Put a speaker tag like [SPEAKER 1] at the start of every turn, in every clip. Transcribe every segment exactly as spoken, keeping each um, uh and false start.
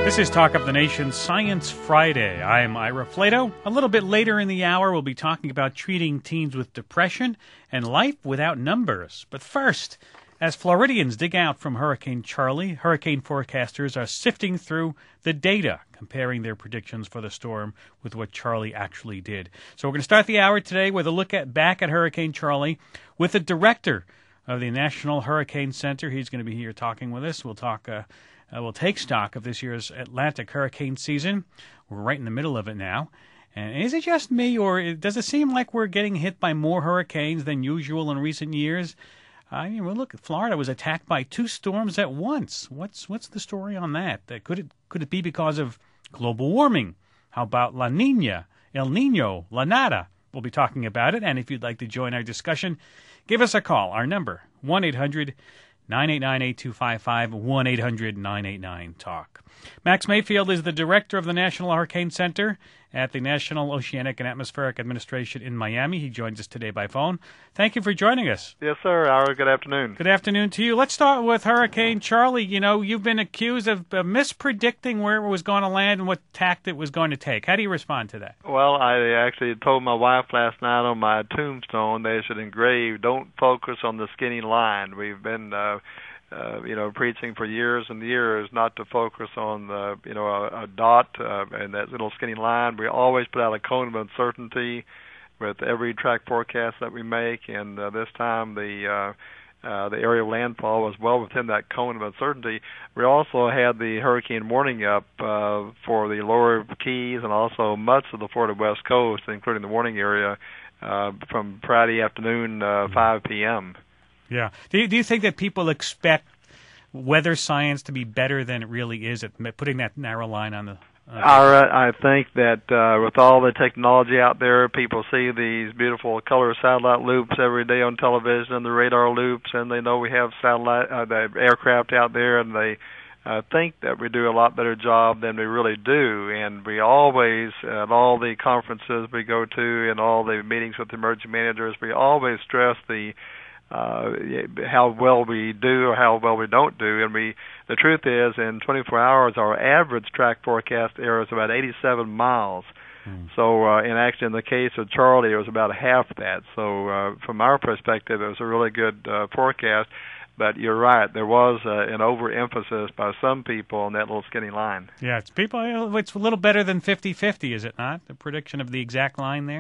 [SPEAKER 1] This is Talk of the Nation Science Friday. I'm Ira Flato. A little bit later in the hour, we'll be talking about treating teens with depression and life without numbers. But first, as Floridians dig out from Hurricane Charlie, hurricane forecasters are sifting through the data, comparing their predictions for the storm with what Charlie actually did. So we're going to start the hour today with a look at back at Hurricane Charlie with the director of the National Hurricane Center. He's going to be here talking with us. We'll talk... Uh, Uh, we'll take stock of this year's Atlantic hurricane season. We're right in the middle of it now. And is it just me, or does it seem like we're getting hit by more hurricanes than usual in recent years? I mean, well, look, Florida was attacked by two storms at once. What's what's the story on that? Uh, could it could it be because of global warming? How about La Nina, El Nino, La Nada? We'll be talking about it. And if you'd like to join our discussion, give us a call. Our number, one eight hundred nine eight nine eight two five five, one eight hundred nine eight nine talk. Max Mayfield is the director of the National Hurricane Center at the National Oceanic and Atmospheric Administration in Miami. He joins us today by phone. Thank you for joining us.
[SPEAKER 2] Yes, sir. Ira, good afternoon.
[SPEAKER 1] Good afternoon to you. Let's start with Hurricane Charlie. You know, you've been accused of uh, mispredicting where it was going to land and what tact it was going to take. How do you respond to that?
[SPEAKER 2] Well, I actually told my wife last night on my tombstone they should engrave, "Don't focus on the skinny line." We've been... Uh, Uh, you know, preaching for years and years not to focus on the, you know, a, a dot uh, and that little skinny line. We always put out a cone of uncertainty with every track forecast that we make, and uh, this time the uh, uh, the area of landfall was well within that cone of uncertainty. We also had the hurricane warning up uh, for the lower Keys and also much of the Florida West Coast, including the warning area uh, from Friday afternoon, uh, five p.m.
[SPEAKER 1] Yeah. Do you, do you think that people expect weather science to be better than it really is at putting that narrow line on the... Uh,
[SPEAKER 2] I, I think that uh, with all the technology out there, people see these beautiful color satellite loops every day on television and the radar loops, and they know we have satellite, uh, the aircraft out there, and they uh, think that we do a lot better job than we really do. And we always, at all the conferences we go to and all the meetings with the emergency managers, we always stress the Uh, how well we do or how well we don't do. And we, the truth is, in twenty-four hours, our average track forecast error is about eighty-seven miles. Mm. So, uh, and actually in the case of Charlie, it was about half that. So uh, from our perspective, it was a really good uh, forecast. But you're right, there was uh, an overemphasis by some people on that little skinny line.
[SPEAKER 1] Yeah, it's people. It's a little better than fifty-fifty, is it not? The prediction of the exact line there?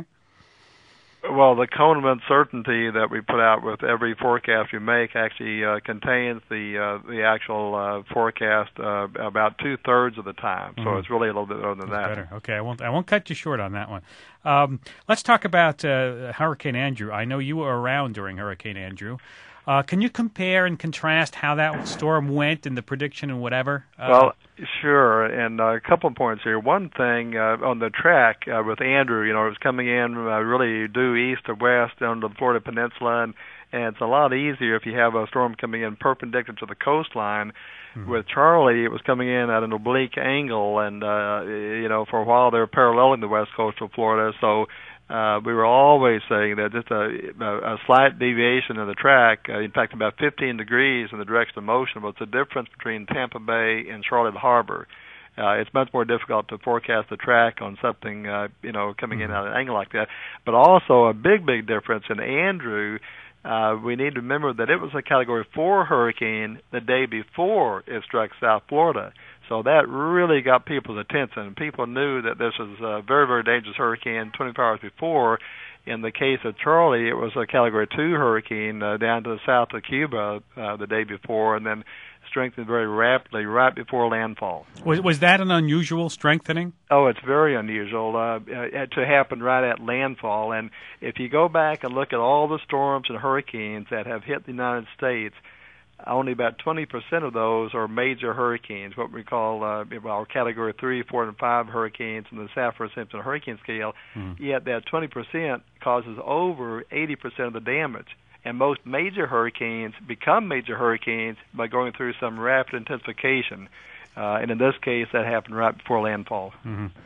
[SPEAKER 2] Well, the cone of uncertainty that we put out with every forecast we make actually uh, contains the uh, the actual uh, forecast uh, about two thirds of the time. So mm-hmm. It's really a little bit better than
[SPEAKER 1] That's
[SPEAKER 2] that.
[SPEAKER 1] Better. Okay, I won't I won't cut you short on that one. Um, let's talk about uh, Hurricane Andrew. I know you were around during Hurricane Andrew. Uh, can you compare and contrast how that storm went and the prediction and whatever? Uh,
[SPEAKER 2] well, sure. And uh, a couple of points here. One thing uh, on the track uh, with Andrew, you know, it was coming in uh, really due east or west down to the Florida Peninsula, and, and it's a lot easier if you have a storm coming in perpendicular to the coastline. Mm-hmm. With Charlie, it was coming in at an oblique angle, and, uh, you know, for a while they were paralleling the west coast of Florida, so Uh, we were always saying that just a, a, a slight deviation of the track, uh, in fact about fifteen degrees in the direction of motion, was the difference between Tampa Bay and Charlotte Harbor. Uh, it's much more difficult to forecast the track on something, uh, you know, coming in at an angle like that. But also a big, big difference in Andrew. Uh, we need to remember that it was a Category four hurricane the day before it struck South Florida. So that really got people's attention. People knew that this was a very, very dangerous hurricane twenty-four hours before. In the case of Charlie, it was a Category two hurricane uh, down to the south of Cuba uh, the day before, and then strengthened very rapidly right before landfall.
[SPEAKER 1] Was, was that an unusual strengthening?
[SPEAKER 2] Oh, it's very unusual uh, uh, to happen right at landfall. And if you go back and look at all the storms and hurricanes that have hit the United States, only about twenty percent of those are major hurricanes, what we call uh, our Category three, four, and five hurricanes in the Saffir-Simpson hurricane scale, mm. yet that twenty percent causes over eighty percent of the damage. And most major hurricanes become major hurricanes by going through some rapid intensification. Uh, and in this case, that happened right before landfall.
[SPEAKER 1] Mm-hmm.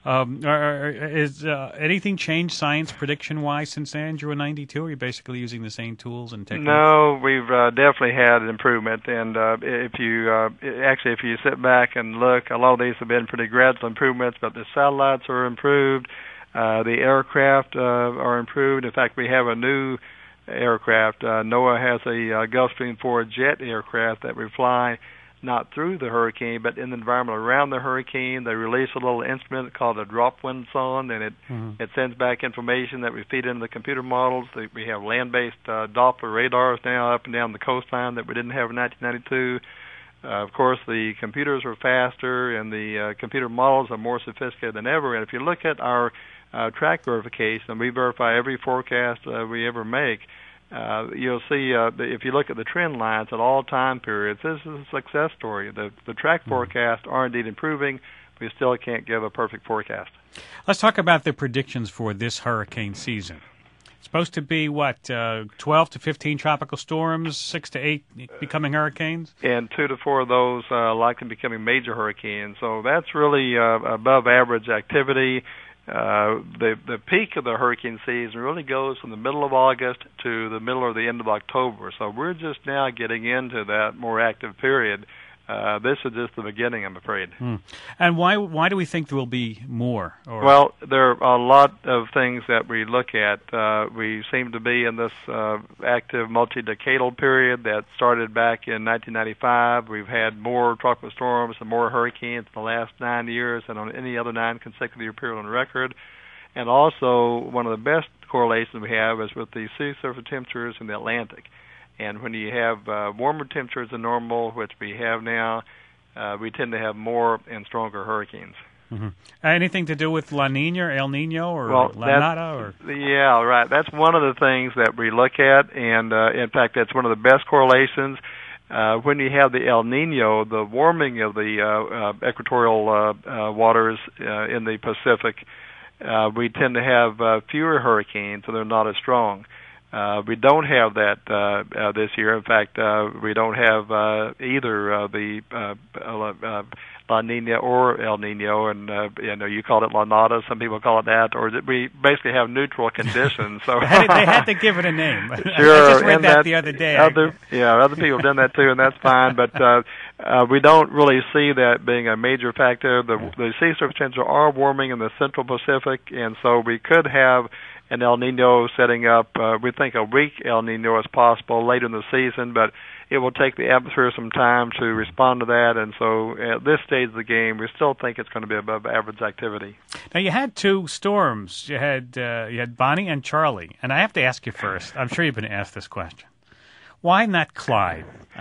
[SPEAKER 1] Um, are, is uh, anything changed science prediction-wise since Andrew in ninety-two? Or are you basically using the same tools and techniques?
[SPEAKER 2] No, we've uh, definitely had an improvement. And uh, if you uh, actually, if you sit back and look, a lot of these have been pretty gradual improvements, but the satellites are improved. Uh, the aircraft uh, are improved. In fact, we have a new aircraft. Uh, NOAA has a uh, Gulfstream four jet aircraft that we fly not through the hurricane, but in the environment around the hurricane. They release a little instrument called a drop wind sonde, and it mm-hmm. it sends back information that we feed into the computer models. We have land-based uh, Doppler radars now up and down the coastline that we didn't have in nineteen ninety-two. Uh, of course, the computers are faster, and the uh, computer models are more sophisticated than ever. And if you look at our uh, track verification, we verify every forecast uh, we ever make. Uh, you'll see uh, if you look at the trend lines at all time periods, this is a success story. The the track mm-hmm. forecasts are indeed improving. We still can't give a perfect forecast.
[SPEAKER 1] Let's talk about the predictions for this hurricane season. It's supposed to be, what, uh, twelve to fifteen tropical storms, six to eight becoming hurricanes?
[SPEAKER 2] And two to four of those uh, likely becoming major hurricanes. So that's really uh, above average activity. Uh, the the peak of the hurricane season really goes from the middle of August to the middle or the end of October. So we're just now getting into that more active period. Uh, this is just the beginning, I'm afraid.
[SPEAKER 1] Hmm. And why why do we think there will be more? Or?
[SPEAKER 2] Well, there are a lot of things that we look at. Uh, we seem to be in this uh, active multi-decadal period that started back in nineteen ninety-five. We've had more tropical storms and more hurricanes in the last nine years than on any other nine consecutive year period on record. And also, one of the best correlations we have is with the sea surface temperatures in the Atlantic. And when you have uh, warmer temperatures than normal, which we have now, uh, we tend to have more and stronger hurricanes.
[SPEAKER 1] Mm-hmm. Anything to do with La Nina or El Nino or
[SPEAKER 2] well,
[SPEAKER 1] La Nada? Or?
[SPEAKER 2] Yeah, right. That's one of the things that we look at, and uh, in fact, that's one of the best correlations. Uh, when you have the El Nino, the warming of the uh, uh, equatorial uh, uh, waters uh, in the Pacific, uh, we tend to have uh, fewer hurricanes, so they're not as strong. Uh, we don't have that uh, uh, this year. In fact, uh, we don't have uh, either uh, the uh, uh, La Nina or El Nino, and uh, you know, you call it La Nada. Some people call it that, or we basically have neutral conditions. So
[SPEAKER 1] they, had to, they had to give it a name.
[SPEAKER 2] Sure,
[SPEAKER 1] I just read
[SPEAKER 2] and
[SPEAKER 1] that,
[SPEAKER 2] that
[SPEAKER 1] the other day.
[SPEAKER 2] Other, yeah, other people have done that too, and that's fine. But uh, uh, we don't really see that being a major factor. The, the sea surface temperatures are warming in the central Pacific, and so we could have an El Nino setting up. Uh, we think a weak El Nino is possible later in the season, but it will take the atmosphere some time to respond to that. And so at this stage of the game, we still think it's going to be above average activity.
[SPEAKER 1] Now, you had two storms. You had uh, you had Bonnie and Charlie. And I have to ask you first. I'm sure you've been asked this question. Why not Clyde?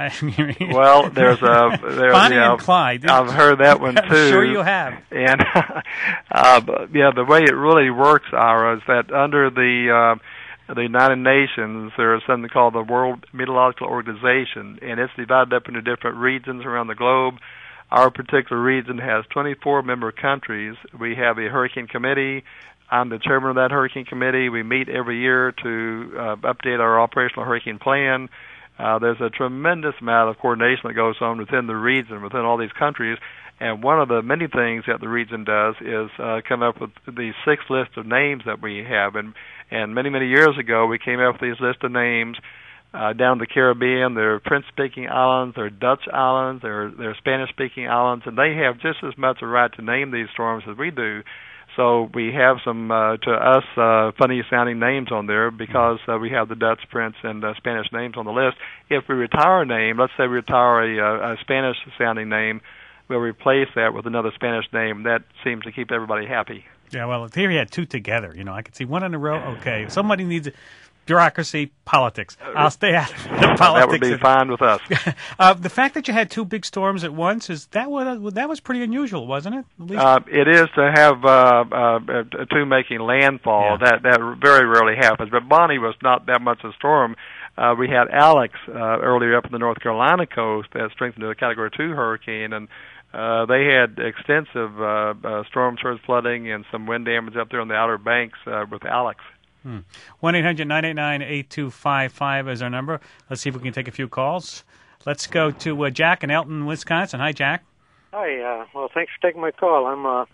[SPEAKER 2] Well, there's a there's,
[SPEAKER 1] Bonnie
[SPEAKER 2] yeah,
[SPEAKER 1] and Clyde.
[SPEAKER 2] I've heard that one too.
[SPEAKER 1] I'm sure you have.
[SPEAKER 2] And uh, yeah, the way it really works, Ira, is that under the uh, the United Nations, there is something called the World Meteorological Organization, and it's divided up into different regions around the globe. Our particular region has twenty-four member countries. We have a hurricane committee. I'm the chairman of that hurricane committee. We meet every year to uh, update our operational hurricane plan. Uh, there's a tremendous amount of coordination that goes on within the region, within all these countries. And one of the many things that the region does is uh, come up with the six list of names that we have. And, and many, many years ago, we came up with these list of names uh, down in the Caribbean. There are French-speaking islands, there are Dutch islands, there are, there are Spanish-speaking islands, and they have just as much a right to name these storms as we do. So we have some, uh, to us, uh, funny-sounding names on there because uh, we have the Dutch, French, and uh, Spanish names on the list. If we retire a name, let's say we retire a, a Spanish-sounding name, we'll replace that with another Spanish name. That seems to keep everybody happy.
[SPEAKER 1] Yeah, well, here you had two together. You know, I could see one in a row. Okay, somebody needs bureaucracy, politics. I'll stay out of the politics.
[SPEAKER 2] That would be fine with us.
[SPEAKER 1] uh, the fact that you had two big storms at once, is that was, that was pretty unusual, wasn't it? At least?
[SPEAKER 2] Uh, it is to have uh, uh, two making landfall. Yeah. That that very rarely happens. But Bonnie was not that much a storm. Uh, we had Alex uh, earlier up in the North Carolina coast that strengthened to a Category two hurricane, and uh, they had extensive uh, uh, storm surge flooding and some wind damage up there on the Outer Banks uh, with Alex.
[SPEAKER 1] one eight hundred nine eight nine eight two five five is our number. Let's see if we can take a few calls. Let's go to uh, Jack in Elton, Wisconsin. Hi, Jack.
[SPEAKER 3] Hi. Uh, well, thanks for taking my call. I'm uh,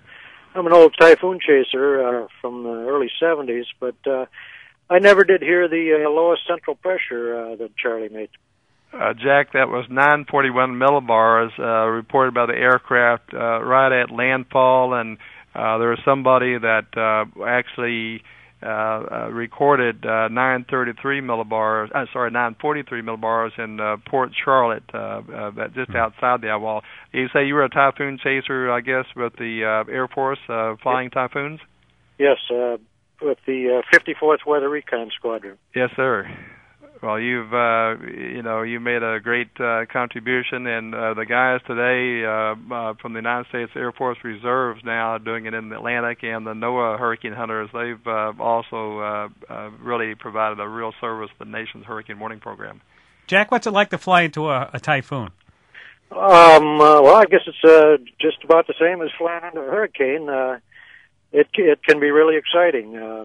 [SPEAKER 3] I'm an old typhoon chaser uh, from the early seventies, but uh, I never did hear the uh, lowest central pressure uh, that Charlie made.
[SPEAKER 2] Uh, Jack, that was nine forty-one millibars uh, reported by the aircraft uh, right at landfall, and uh, there was somebody that uh, actually uh, uh, recorded uh, nine thirty-three millibars. Uh, sorry, nine forty-three millibars in uh, Port Charlotte, uh, uh, that just outside the eye wall. You say you were a typhoon chaser, I guess, with the uh, Air Force uh, flying
[SPEAKER 3] Yes.
[SPEAKER 2] typhoons?
[SPEAKER 3] Yes, uh, with the uh, fifty-fourth Weather Recon Squadron.
[SPEAKER 2] Yes, sir. Well, you've uh, you know you made a great uh, contribution, and uh, the guys today uh, uh, from the United States Air Force Reserves now doing it in the Atlantic, and the NOAA Hurricane Hunters, they've uh, also uh, uh, really provided a real service to the nation's hurricane warning program.
[SPEAKER 1] Jack, what's it like to fly into a, a typhoon?
[SPEAKER 3] Um, uh, well, I guess it's uh, just about the same as flying into a hurricane. Uh, it it can be really exciting. Uh,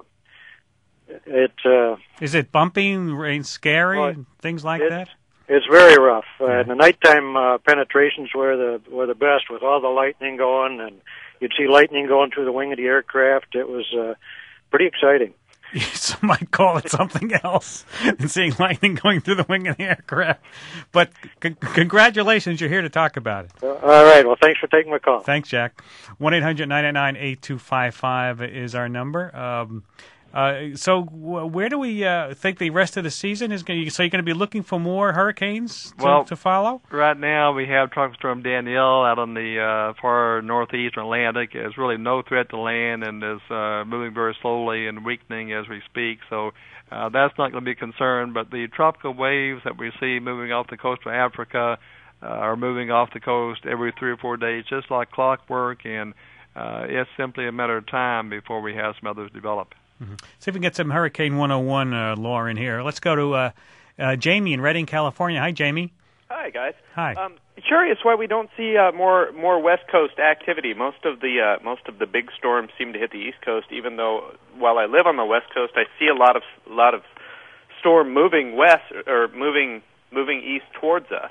[SPEAKER 3] it uh,
[SPEAKER 1] Is it bumpy, rain, scary,
[SPEAKER 3] well,
[SPEAKER 1] and things like
[SPEAKER 3] it,
[SPEAKER 1] that?
[SPEAKER 3] It's very rough. Uh,
[SPEAKER 1] Yeah.
[SPEAKER 3] and the nighttime uh, penetrations were the were the best, with all the lightning going, and you'd see lightning going through the wing of the aircraft. It was uh, pretty exciting.
[SPEAKER 1] Some might call it something else than seeing lightning going through the wing of the aircraft. But c- congratulations, you're here to talk about it.
[SPEAKER 3] Uh, all right. Well, thanks for taking my call.
[SPEAKER 1] Thanks, Jack. one eight hundred nine nine nine eight two five five is our number. Um, uh, so w- where do we uh, think the rest of the season is going to So you're going to be looking for more hurricanes to,
[SPEAKER 2] Well,
[SPEAKER 1] to follow?
[SPEAKER 2] Right now, we have Tropical Storm Danielle out on the uh, far northeastern Atlantic. It's really no threat to land and is uh, moving very slowly and weakening as we speak. So uh, that's not going to be a concern. But the tropical waves that we see moving off the coast of Africa uh, are moving off the coast every three or four days, just like clockwork. And uh, it's simply a matter of time before we have some others develop.
[SPEAKER 1] Mm-hmm. See if we can get some Hurricane one oh one uh, lore in here. Let's go to uh, uh, Jamie in Redding, California. Hi, Jamie.
[SPEAKER 4] Hi, guys.
[SPEAKER 1] Hi.
[SPEAKER 4] Um, curious why we don't see uh, more more West Coast activity. Most of the uh, most of the big storms seem to hit the East Coast. Even though, while I live on the West Coast, I see a lot of a lot of storm moving west or moving moving east towards us.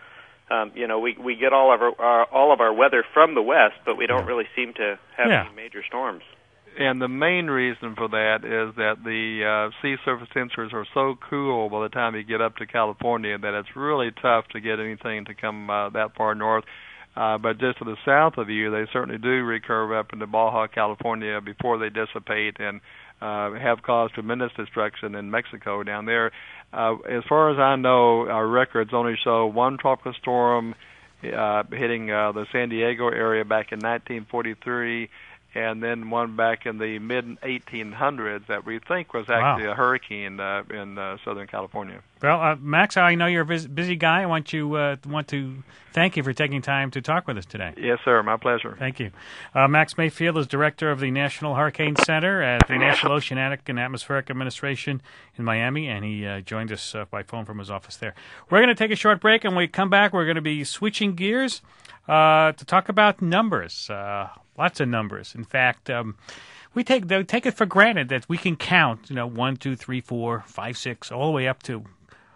[SPEAKER 4] Um, you know, we we get all of our, our all of our weather from the west, but we don't really seem to have
[SPEAKER 1] Yeah.
[SPEAKER 4] any major storms.
[SPEAKER 2] And the main reason for that is that the uh, sea surface sensors are so cool by the time you get up to California that it's really tough to get anything to come uh, that far north. Uh, but just to the south of you, they certainly do recurve up into Baja, California before they dissipate and uh, have caused tremendous destruction in Mexico down there. Uh, as far as I know, our records only show one tropical storm uh, hitting uh, the San Diego area back in nineteen forty-three, and then one back in the mid eighteen hundreds that we think was actually
[SPEAKER 1] Wow.
[SPEAKER 2] a hurricane uh, in uh, Southern California.
[SPEAKER 1] Well, uh, Max, I know you're a vis- busy guy. I want you uh, want to thank you for taking time to talk with us today.
[SPEAKER 2] Yes, sir. My pleasure.
[SPEAKER 1] Thank you. Uh, Max Mayfield is director of the National Hurricane Center at the National Oceanic and Atmospheric Administration in Miami, and he uh, joined us uh, by phone from his office there. We're going to take a short break, and when we come back, we're going to be switching gears uh, to talk about numbers. Uh, lots of numbers. In fact, um, we take they take it for granted that we can count, you know, one, two, three, four, five, six, all the way up to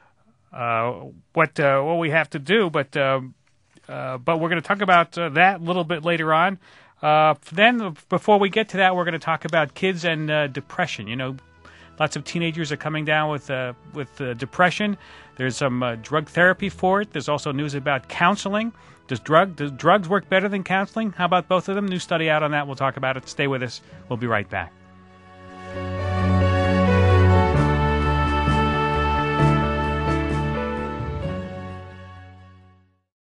[SPEAKER 1] uh, what uh, what we have to do. But um, uh, but we're going to talk about uh, that a little bit later on. Uh, then, before we get to that, we're going to talk about kids and uh, depression. You know, lots of teenagers are coming down with uh, with uh, depression. There's some uh, drug therapy for it. There's also news about counseling. Does drug does drugs work better than counseling? How about both of them? New study out on that. We'll talk about it. Stay with us. We'll be right back.